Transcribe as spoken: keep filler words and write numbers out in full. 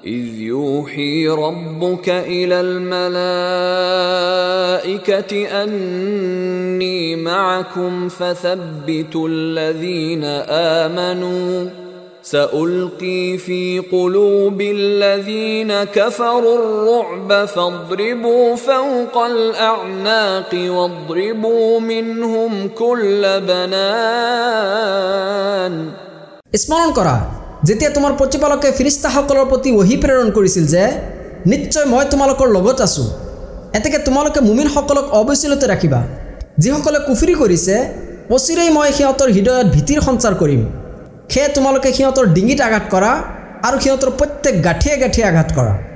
إذ يوحي ربك إلى الملائكة أني معكم فثبتوا الذين آمنوا سألقي في قلوب الذين كفروا الرعب فاضربوا فوق الأعناق واضربوا منهم كل بنان স্মরণ করা যেতিয়া তোমাৰ প্ৰতিপালকে ফিৰিস্তাসকলৰ প্ৰতি ওহী প্ৰেৰণ কৰিছিল যে নিশ্চয় মই তোমালোকৰ লগত আছো এতেকে তোমালোকে মুমিনসকলক অবৈচলতে ৰাখিবা যিসকলে কুফৰি কৰিছে অচিৰেই মই সিহঁতৰ হৃদয়ত ভীতিৰ সঞ্চাৰ কৰিম খে তোমালোকে সিহঁতৰ ডিঙিত আঘাত কৰা আৰু সিহঁতৰ প্ৰত্যেক গাঠিয়ে গাঠিয়ে আঘাত কৰা